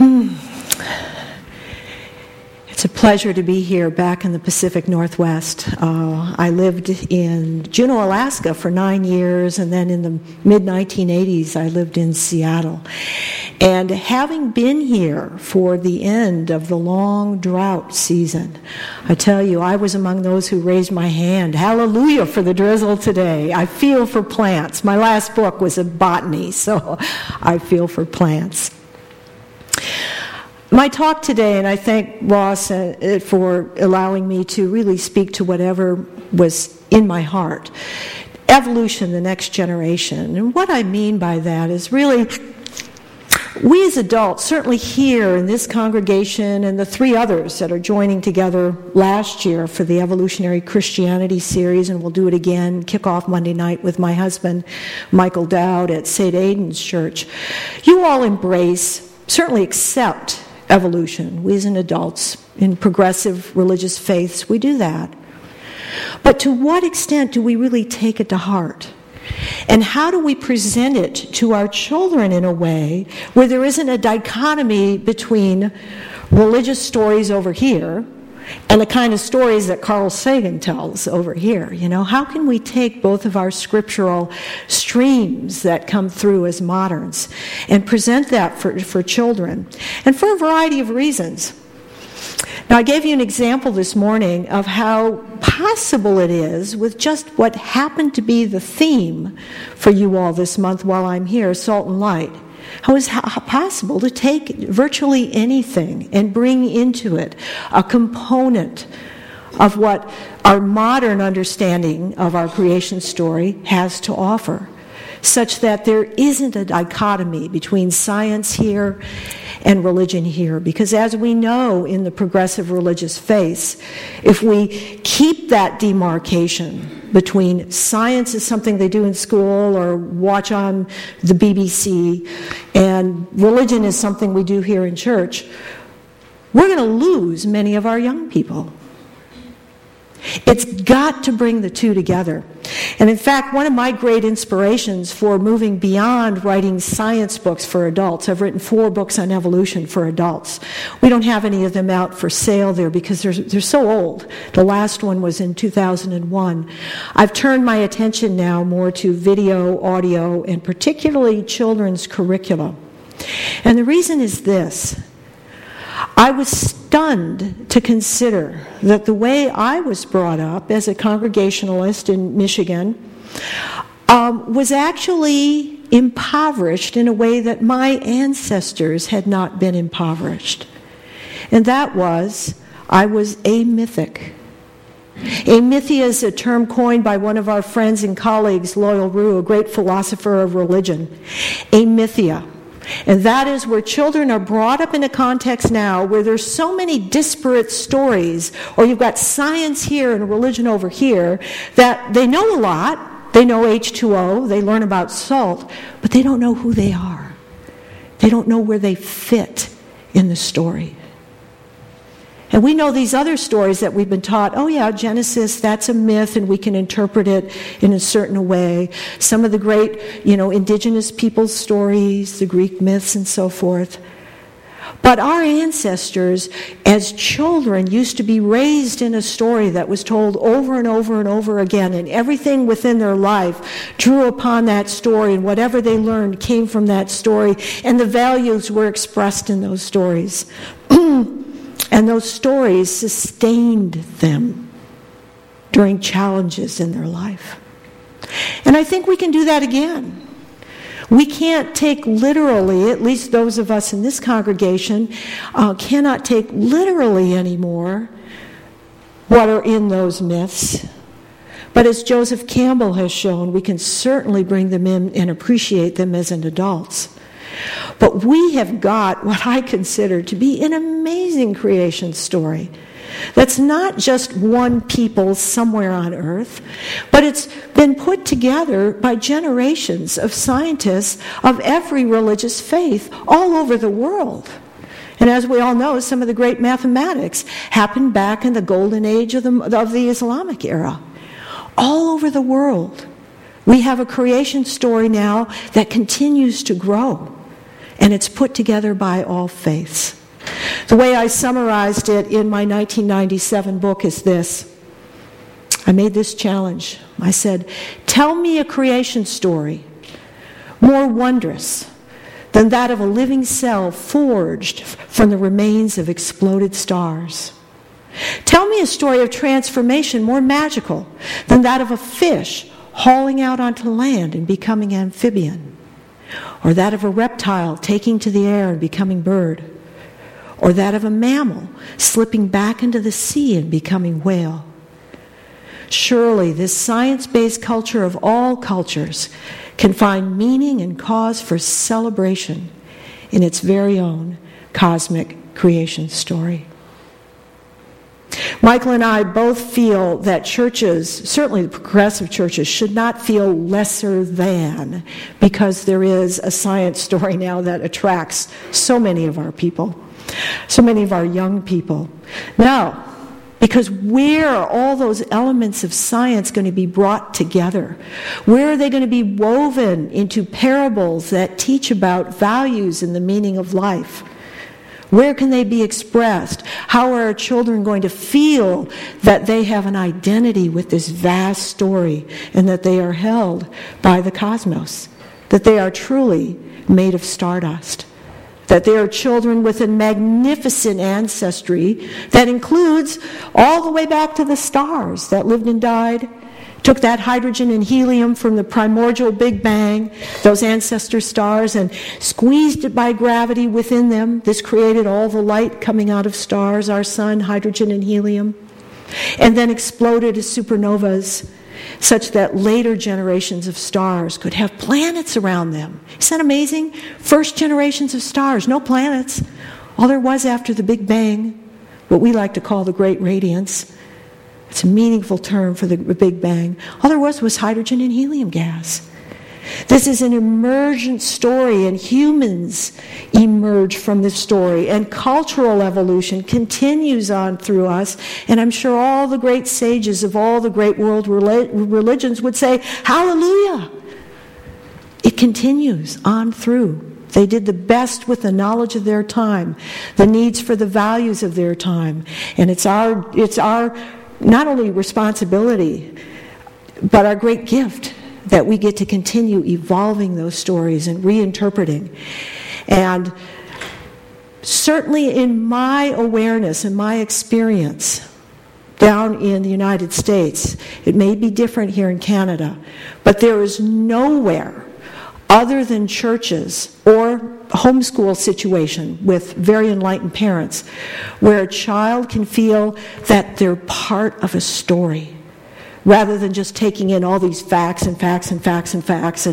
It's a pleasure to be here back in the Pacific Northwest. I lived in Juneau, Alaska for 9 years, and then in the mid-1980s I lived in Seattle. And having been here for the end of the long drought season, I tell you, I was among those who raised my hand. Hallelujah for the drizzle today. I feel for plants. My last book was a botany, so I feel for plants. My talk today, and I thank Ross for allowing me to really speak to whatever was in my heart, evolution, the next generation. And what I mean by that is really, we as adults, certainly here in this congregation and the 3 others that are joining together last year for the Evolutionary Christianity series, and we'll do it again, kick off Monday night with my husband, Michael Dowd at St. Aidan's Church, you all embrace, certainly accept evolution. We as adults in progressive religious faiths, we do that. But to what extent do we really take it to heart? And how do we present it to our children in a way where there isn't a dichotomy between religious stories over here and the kind of stories that Carl Sagan tells over here? You know, how can we take both of our scriptural streams that come through as moderns and present that for children? And for a variety of reasons. Now, I gave you an example this morning of how possible it is with just what happened to be the theme for you all this month while I'm here, Salt and Light. How is it possible to take virtually anything and bring into it a component of what our modern understanding of our creation story has to offer, such that there isn't a dichotomy between science here and religion here? Because as we know in the progressive religious faiths, if we keep that demarcation between science is something they do in school or watch on the BBC, and religion is something we do here in church, we're going to lose many of our young people. It's got to bring the two together. And in fact, one of my great inspirations for moving beyond writing science books for adults, I've written 4 books on evolution for adults. We don't have any of them out for sale there because they're so old. The last one was in 2001. I've turned my attention now more to video, audio, and particularly children's curricula. And the reason is this. I was stunned to consider that the way I was brought up as a Congregationalist in Michigan was actually impoverished in a way that my ancestors had not been impoverished. And that was, I was amythic. Amythia is a term coined by one of our friends and colleagues, Loyal Rue, a great philosopher of religion. Amythia. And that is where children are brought up in a context now where there's so many disparate stories, or you've got science here and religion over here, that they know a lot. They know H2O, they learn about salt, but they don't know who they are. They don't know where they fit in the story. And we know these other stories that we've been taught, oh yeah, Genesis, that's a myth, and we can interpret it in a certain way. Some of the great, indigenous people's stories, the Greek myths and so forth. But our ancestors, as children, used to be raised in a story that was told over and over and over again, and everything within their life drew upon that story, and whatever they learned came from that story, and the values were expressed in those stories. And those stories sustained them during challenges in their life. And I think we can do that again. We can't take literally, at least those of us in this congregation, cannot take literally anymore what are in those myths. But as Joseph Campbell has shown, we can certainly bring them in and appreciate them as an adults. But we have got what I consider to be an amazing creation story that's not just one people somewhere on earth, but it's been put together by generations of scientists of every religious faith all over the world. And as we all know, some of the great mathematics happened back in the golden age of the Islamic era. All over the world, we have a creation story now that continues to grow and it's put together by all faiths. The way I summarized it in my 1997 book is this. I made this challenge. I said, tell me a creation story more wondrous than that of a living cell forged from the remains of exploded stars. Tell me a story of transformation more magical than that of a fish hauling out onto land and becoming amphibian, or that of a reptile taking to the air and becoming bird, or that of a mammal slipping back into the sea and becoming whale. Surely this science-based culture of all cultures can find meaning and cause for celebration in its very own cosmic creation story. Michael and I both feel that churches, certainly the progressive churches, should not feel lesser than because there is a science story now that attracts so many of our people, so many of our young people. Now, because where are all those elements of science going to be brought together? Where are they going to be woven into parables that teach about values and the meaning of life? Where can they be expressed? How are our children going to feel that they have an identity with this vast story and that they are held by the cosmos? That they are truly made of stardust? That they are children with a magnificent ancestry that includes all the way back to the stars that lived and died, took that hydrogen and helium from the primordial Big Bang, those ancestor stars, and squeezed it by gravity within them. This created all the light coming out of stars, our sun, hydrogen and helium, and then exploded as supernovas, such that later generations of stars could have planets around them. Isn't that amazing? First generations of stars, no planets. All there was after the Big Bang, what we like to call the Great Radiance. It's a meaningful term for the Big Bang. All there was hydrogen and helium gas. This is an emergent story, and humans emerge from this story, and cultural evolution continues on through us, and I'm sure all the great sages of all the great world religions would say, hallelujah! It continues on through. They did the best with the knowledge of their time, the needs for the values of their time, and it's our not only responsibility, but our great gift that we get to continue evolving those stories and reinterpreting. And certainly in my awareness and my experience down in the United States, it may be different here in Canada, but there is nowhere other than churches or homeschool situation with very enlightened parents where a child can feel that they're part of a story rather than just taking in all these facts and facts and facts and facts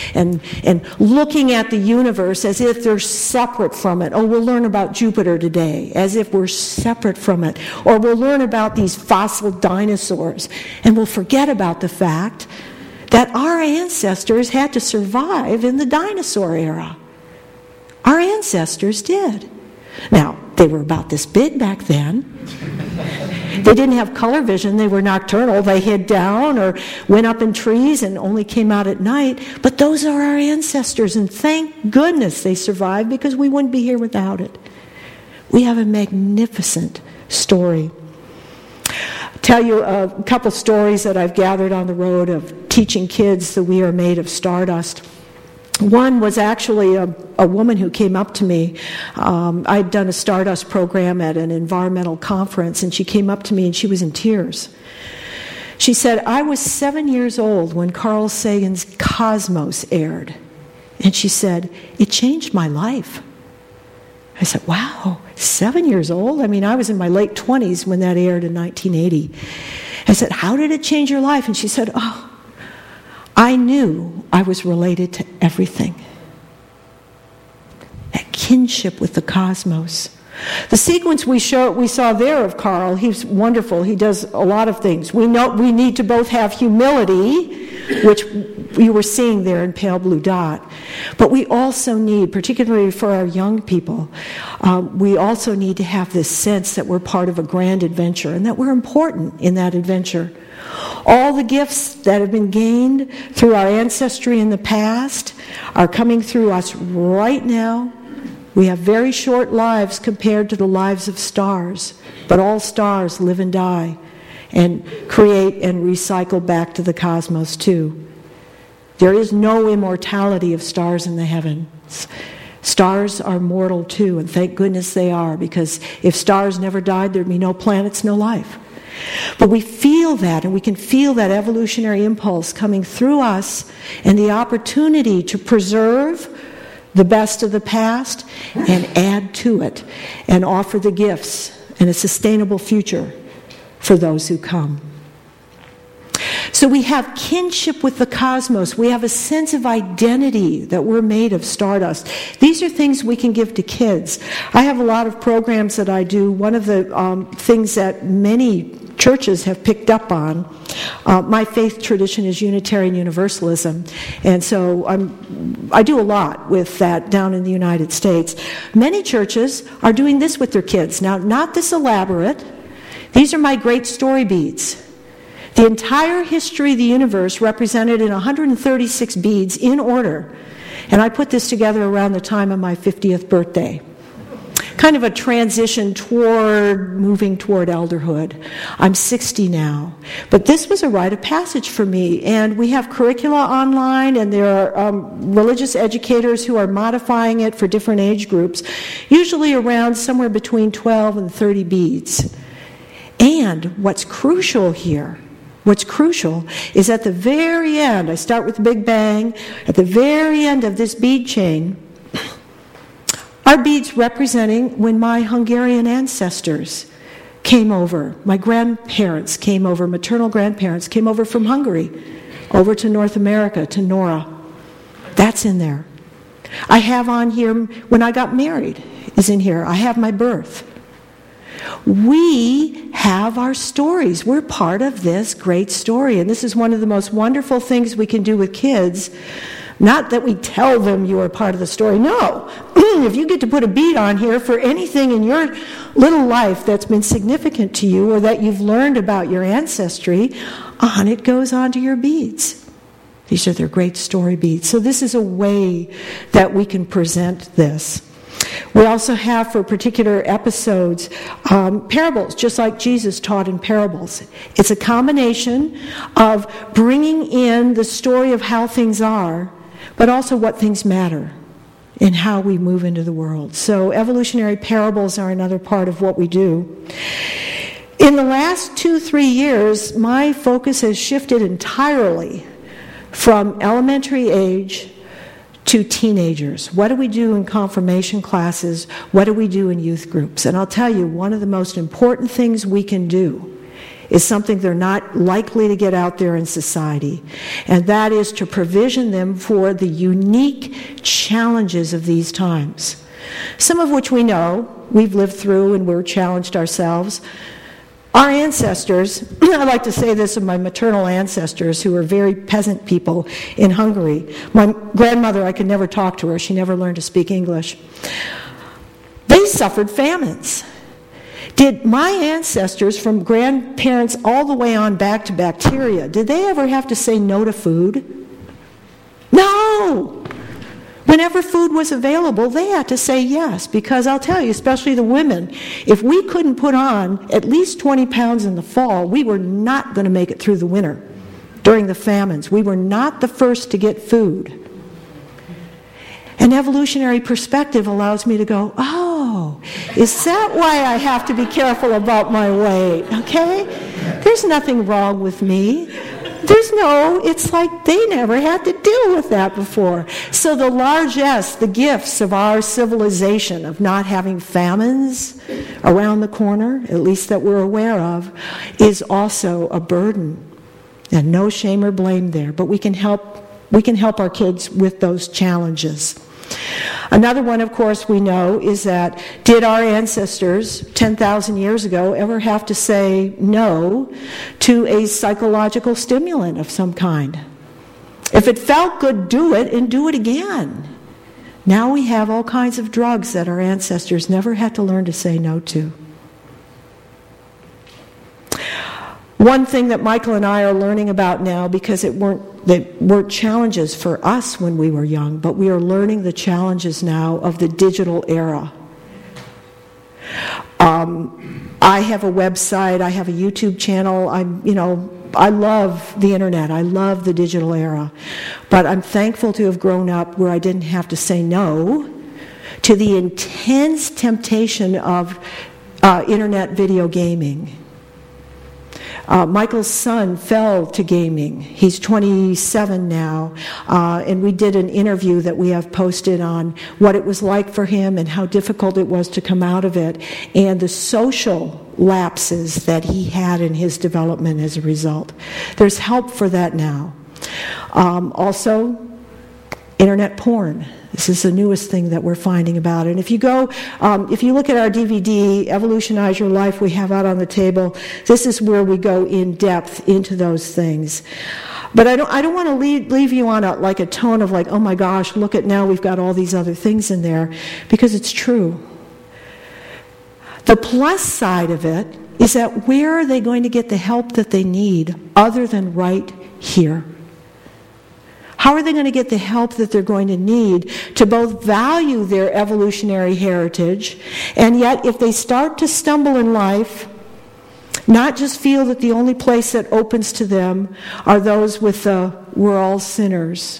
and looking at the universe as if they're separate from it. Oh, we'll learn about Jupiter today, as if we're separate from it. Or we'll learn about these fossil dinosaurs, and we'll forget about the fact that our ancestors had to survive in the dinosaur era. Our ancestors did. Now, they were about this big back then. They didn't have color vision. They were nocturnal. They hid down or went up in trees and only came out at night. But those are our ancestors, and thank goodness they survived, because we wouldn't be here without it. We have a magnificent story. I'll tell you a couple stories that I've gathered on the road of teaching kids that we are made of stardust. One was actually a woman who came up to me. I'd done a Stardust program at an environmental conference, and she came up to me and she was in tears. She said, I was 7 years old when Carl Sagan's Cosmos aired. And she said, it changed my life. I said, wow, 7 years old? I mean, I was in my late 20s when that aired in 1980. I said, how did it change your life? And she said, oh, I knew I was related to everything. That kinship with the cosmos. The sequence we saw there of Carl, he's wonderful. He does a lot of things. We know we need to both have humility, which you were seeing there in Pale Blue Dot, but we also need, particularly for our young people, we also need to have this sense that we're part of a grand adventure and that we're important in that adventure. All the gifts that have been gained through our ancestry in the past are coming through us right now We have very short lives compared to the lives of stars, but all stars live and die and create and recycle back to the cosmos too. There is no immortality of stars in the heavens. Stars are mortal too, and thank goodness they are, because if stars never died, there'd be no planets, no life. But we feel that, and we can feel that evolutionary impulse coming through us, and the opportunity to preserve the best of the past and add to it and offer the gifts and a sustainable future for those who come. So we have kinship with the cosmos. We have a sense of identity that we're made of stardust. These are things we can give to kids. I have a lot of programs that I do. One of the things that many churches have picked up on, my faith tradition is Unitarian Universalism, and so I do a lot with that down in the United States. Many churches are doing this with their kids. Now, not this elaborate. These are my great story beads. The entire history of the universe represented in 136 beads in order. And I put this together around the time of my 50th birthday. Kind of a transition moving toward elderhood. I'm 60 now. But this was a rite of passage for me. And we have curricula online, and there are religious educators who are modifying it for different age groups, usually around somewhere between 12 and 30 beads. And what's crucial here, is at the very end, I start with the Big Bang, at the very end of this bead chain, are beads representing when my Hungarian ancestors came over. My grandparents came over, maternal grandparents came over from Hungary, over to North America, to Nora. That's in there. I have on here, when I got married, is in here. I have my birth. We have our stories. We're part of this great story. And this is one of the most wonderful things we can do with kids. Not that we tell them you are part of the story. No. If you get to put a bead on here for anything in your little life that's been significant to you or that you've learned about your ancestry, on it goes onto your beads. These are their great story beads. So this is a way that we can present this. We also have, for particular episodes, parables, just like Jesus taught in parables. It's a combination of bringing in the story of how things are, but also what things matter in how we move into the world. So evolutionary parables are another part of what we do. In the last 2-3 years, my focus has shifted entirely from elementary age to teenagers. What do we do in confirmation classes? What do we do in youth groups? And I'll tell you, one of the most important things we can do is something they're not likely to get out there in society, and that is to provision them for the unique challenges of these times, some of which we know, we've lived through and we're challenged ourselves. Our ancestors, I like to say this of my maternal ancestors, who were very peasant people in Hungary. My grandmother, I could never talk to her. She never learned to speak English. They suffered famines. Did my ancestors, from grandparents all the way on back to bacteria, did they ever have to say no to food? No! Whenever food was available, they had to say yes, because I'll tell you, especially the women, if we couldn't put on at least 20 pounds in the fall, we were not going to make it through the winter during the famines. We were not the first to get food. An evolutionary perspective allows me to go, oh, is that why I have to be careful about my weight? Okay? There's nothing wrong with me. It's like they never had to deal with that before. So the largesse, the gifts of our civilization, of not having famines around the corner, at least that we're aware of, is also a burden. And no shame or blame there. But we can help our kids with those challenges. Another one, of course, we know is that did our ancestors 10,000 years ago ever have to say no to a psychological stimulant of some kind? If it felt good, do it and do it again. Now we have all kinds of drugs that our ancestors never had to learn to say no to. One thing that Michael and I are learning about now, because it weren't weren't challenges for us when we were young, but we are learning the challenges now of the digital era. I have a website, I have a YouTube channel, I love the internet, I love the digital era, but I'm thankful to have grown up where I didn't have to say no to the intense temptation of internet video gaming. Michael's son fell to gaming. He's 27 now, and we did an interview that we have posted on what it was like for him and how difficult it was to come out of it, and the social lapses that he had in his development as a result. There's help for that now. Also, internet porn. This is the newest thing that we're finding about it. And if you look at our DVD, Evolutionize Your Life, we have out on the table, this is where we go in depth into those things. But I don't want to leave you on a tone of oh my gosh, look at now we've got all these other things in there, because it's true. The plus side of it is that where are they going to get the help that they need other than right here? How are they going to get the help that they're going to need to both value their evolutionary heritage, and yet if they start to stumble in life, not just feel that the only place that opens to them are those with the we're all sinners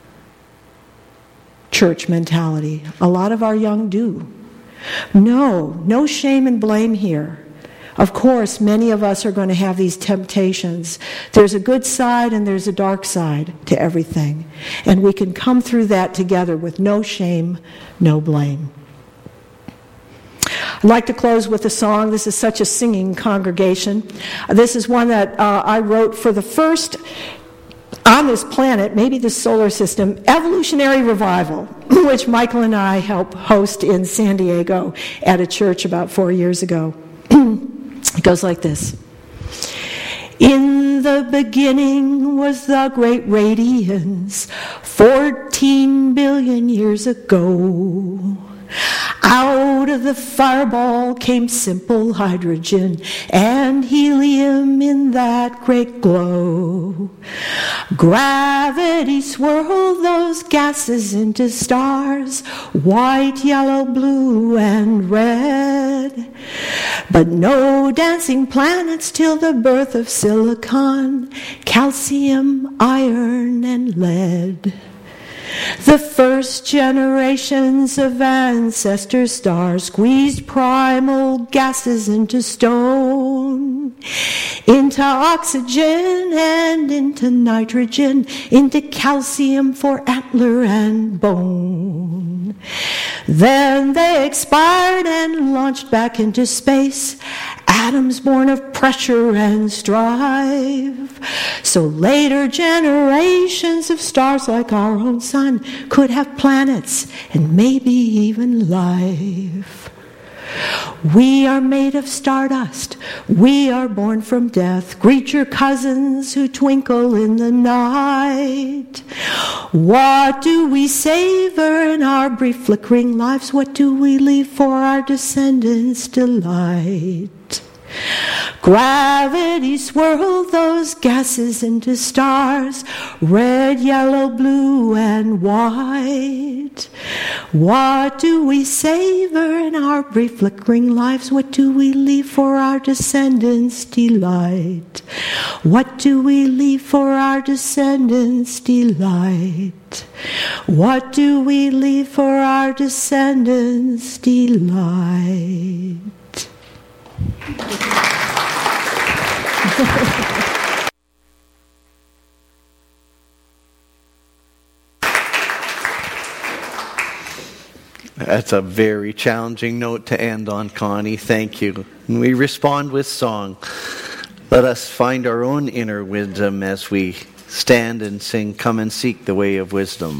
church mentality? A lot of our young do. No shame and blame here. Of course, many of us are going to have these temptations. There's a good side and there's a dark side to everything. And we can come through that together with no shame, no blame. I'd like to close with a song. This is such a singing congregation. This is one that I wrote for the first, on this planet, maybe the solar system, Evolutionary Revival, which Michael and I helped host in San Diego at a church about 4 years ago. It goes like this. In the beginning was the great radiance, 14 billion years ago. Out of the fireball came simple hydrogen and helium in that great glow. Gravity swirled those gases into stars, white, yellow, blue, and red. But no dancing planets till the birth of silicon, calcium, iron, and lead. The first generations of ancestor stars squeezed primal gases into stone, into oxygen and into nitrogen, into calcium for antler and bone. Then they expired and launched back into space, atoms born of pressure and strife. So later generations of stars like our own sun could have planets and maybe even life. We are made of stardust. We are born from death. Greet your cousins who twinkle in the night. What do we savor in our brief flickering lives? What do we leave for our descendants' delight? Gravity swirled those gases into stars, red, yellow, blue, and white. What do we savor in our brief flickering lives? What do we leave for our descendants' delight? What do we leave for our descendants' delight? What do we leave for our descendants' delight? That's a very challenging note to end on, Connie. Thank you. And we respond with song. Let us find our own inner wisdom as we stand and sing, "Come and seek the way of wisdom."